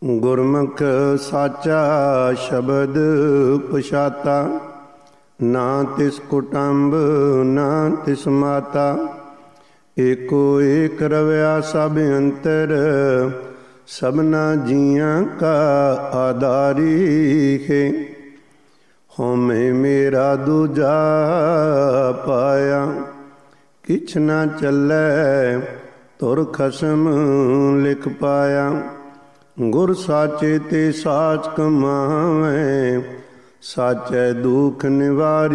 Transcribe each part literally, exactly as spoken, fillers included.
ਗੁਰਮੁਖ ਸਾਚਾ ਸ਼ਬਦ ਪਛਾਤਾ, ਨਾ ਤਿਸ ਕੁਟੰਬ ਨਾ ਤਿਸ ਮਾਤਾ। ਏਕੋ ਏਕ ਰਵਿਆ ਸਭ ਅੰਤਰ, ਸਭਨਾ ਜੀਆਂ ਕਾ ਆਧਾਰੀ ਹੈ। ਹਉਮੈ ਮੇਰਾ ਦੂਜਾ ਪਾਇਆ, ਕਿਛ ਨਾ ਚੱਲੈ ਤੁਰ ਖਸਮ ਲਿਖ ਪਾਇਆ। ਗੁਰ ਸਾਚੇ ਤੇ ਸਾਚ ਕਮਾਵੈ, ਸਾਚੈ ਦੁਖ ਨਿਵਾਰੀ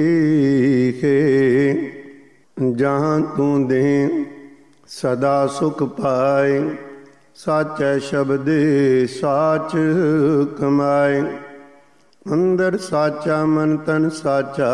ਹੈ। ਜਹਾਂ ਤੂੰ ਦੇ ਸਦਾ ਸੁਖ ਪਾਏ, ਸਾਚੈ ਸ਼ਬਦੇ ਸਾਚ ਕਮਾਏ। ਅੰਦਰ ਸਾਚਾ ਮਨ ਤਨ ਸਾਚਾ,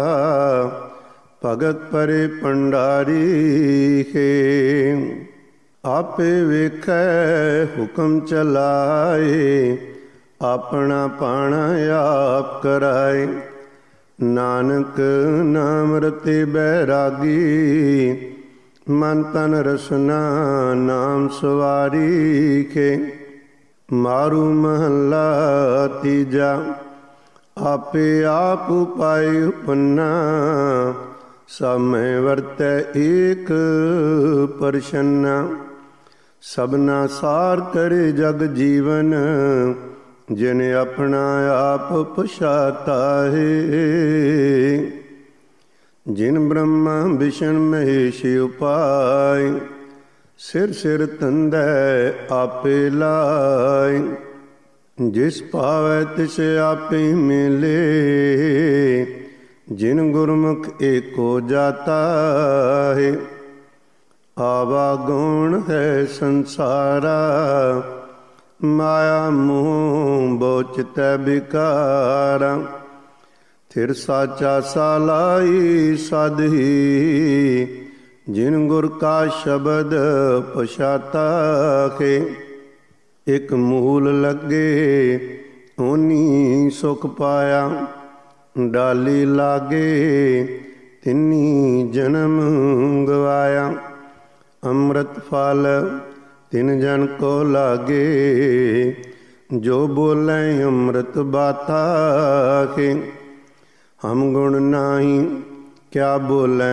ਭਗਤ ਪਰੇ ਭੰਡਾਰੀ ਹੈ। ਆਪੇ ਵੇਖੈ ਹੁਕਮ ਚਲਾਏ, ਆਪਣਾ ਪਾਣਾ ਆਪ ਕਰਾਏ। ਨਾਨਕ ਨਾਮ ਰਤੇ ਬੈਰਾਗੀ, ਮਨ ਤਨ ਰਸਨਾ ਨਾਮ ਸਵਾਰੀ ਕੇ। ਮਾਰੂ ਮਹੱਲਾ ਤੀਜਾ, ਆਪੇ ਆਪ ਉਪਾਇ ਉਪੰਨਾ, ਸਭ ਮੈਂ ਵਰਤੈ ਏਕ ਪਰਛੰਨਾ। ਸਭਨਾ ਸਾਰ ਕਰੇ ਜਗ ਜੀਵਨ, ਜਿਨ ਆਪਣਾ ਆਪ ਪਛਾਤਾ ਹੈ। ਜਿਨ ਬ੍ਰਹਮਾ ਵਿਸ਼ਨ ਮਹੇਸ਼ ਉਪਾਇ, ਸਿਰ ਸਿਰ ਧੰਦੈ ਆਪੇ ਲਾਇ। ਜਿਸ ਪਾਵੈ ਤਿਸ ਆਪੇ ਮਿਲੇ, ਜਿਨ ਗੁਰਮੁਖ ਏਕੋ ਜਾਤਾ ਹੈ। ਆਵਾਗੁਣ ਹੈ ਸੰਸਾਰਾ, ਮਾਇਆ ਮੋਹ ਬਹੁ ਚਿਤੈ ਬਿਕਾਰਾ। ਥਿਰ ਸਾਚਾ ਸਾਲਾਈ ਸਾਧੀ, ਜਿਨ ਗੁਰ ਕਾ ਸ਼ਬਦ ਪਛਾਤਾ ਹੈ। ਇਕ ਮੂਲ ਲੱਗੇ ਓਨੀ ਸੁਖ ਪਾਇਆ, ਡਾਲੀ ਲਾਗੇ ਤਿਨੀ ਜਨਮ ਗਵਾਇਆ। ਅੰਮ੍ਰਿਤ ਫਲ ਤਿਨ ਜਨ ਕੋ ਲਾਗੇ, ਜੋ ਬੋਲੇ ਅੰਮ੍ਰਿਤ ਬਾਤਾ ਹੈ। ਹਮ ਗੁਣ ਨਾਹੀ ਕਿਆ ਬੋਲੇ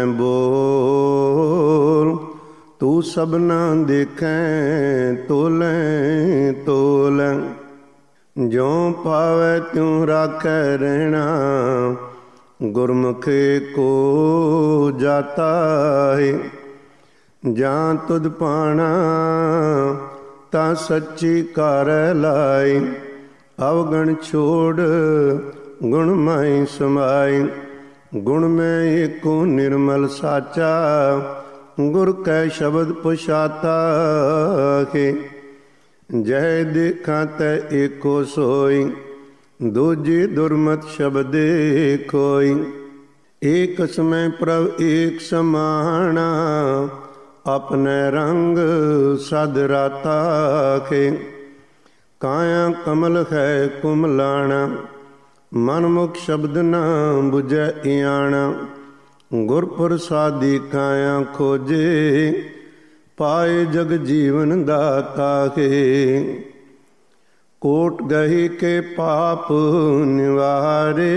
ਬੋਲ, ਤੂੰ ਸਭਨਾ ਦੇਖੈ ਤੋਲੇ ਤੋਲ। ਜਿਉ ਪਾਵੈ ਤਿਉ ਰਾਖੈ ਰਹਿਣਾ, ਗੁਰਮੁਖ ਏਕੋ ਜਾਤਾ ਹੈ। ਜਾਂ ਤੁਧ ਪਾਣਾ ਤਾਂ ਸੱਚੀ ਘਰ ਲਾਈ, ਅਵਗਣ ਛੋੜ ਗੁਣ ਮਾਈ ਸਮਾਈ। ਗੁਣ ਮੈਂ ਏਕੋ ਨਿਰਮਲ ਸਾਚਾ, ਗੁਰ ਕੈ ਸ਼ਬਦ ਪਛਾਤਾ ਹੈ। ਜੈ ਦੇਖਾਂ ਤੈ ਏਕੋ ਸੋਈ, ਦੂਜੀ ਦੁਰਮਤ ਸ਼ਬਦੇ ਕੋਈ। ਏਕ ਸਮੈ ਪ੍ਰਭ ਏਕ ਸਮਾਣਾ, ਆਪਣੇ ਰੰਗ ਸਦ ਰਾਤਾ ਹੈ। ਕਾਇਆ ਕਮਲ ਹੈ ਕੁਮਲਾਣਾ, ਮਨ ਮੁਖ ਸ਼ਬਦ ਨਾ ਬੁਝੈ ਇਆਣਾ। ਗੁਰ ਪ੍ਰਸਾਦੀ ਕਾਇਆ ਖੋਜੇ, ਪਾਏ ਜਗ ਜੀਵਨ ਦਾਤਾ ਹੈ। ਕੋਟ ਗਹੀ ਕੇ ਪਾਪ ਨਿਵਾਰੇ,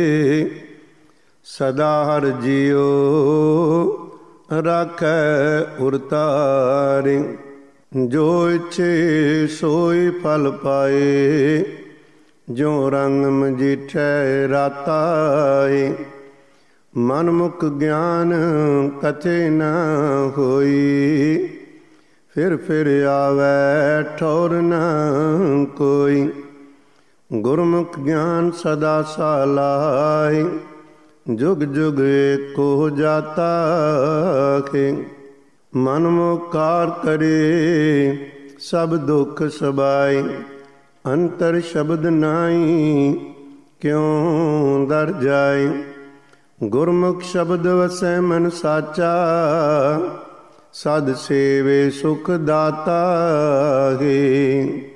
ਸਦਾ ਹਰਿ ਜੀਉ ਰਾਖੈ ਉਰਤਾਰੇ। ਜੋ ਇੱਛੇ ਸੋਈ ਫਲ ਪਾਏ, ਜੋ ਰੰਗ ਮਜੀਠੈ ਰਾਤਾ ਹੈ। ਮਨ ਮੁਖ ਗਿਆਨ ਕਥੇ ਨਾ ਹੋਈ, ਫਿਰ ਫਿਰ ਆਵੈ ਠੌਰ ਨਾ ਕੋਈ। ਗੁਰਮੁਖ ਗਿਆਨ ਸਦਾ ਸਾਲਾਈ, ਜੁਗ ਜੁਗ ਏਕੋ ਜਾਤਾ ਹੈ। ਮਨ ਮੁਕਾਰ ਕਰੇ ਸਭ ਦੁਖ ਸਬਾਈ, ਅੰਤਰ ਸ਼ਬਦ ਨਾਹੀ ਕਿਉ ਦਰ ਜਾਈ। ਗੁਰਮੁਖ ਸ਼ਬਦ ਵਸੈ ਮਨ ਸਾਚਾ, ਸਦ ਸੇਵੇ ਸੁਖ ਦਾਤਾ ਹੈ।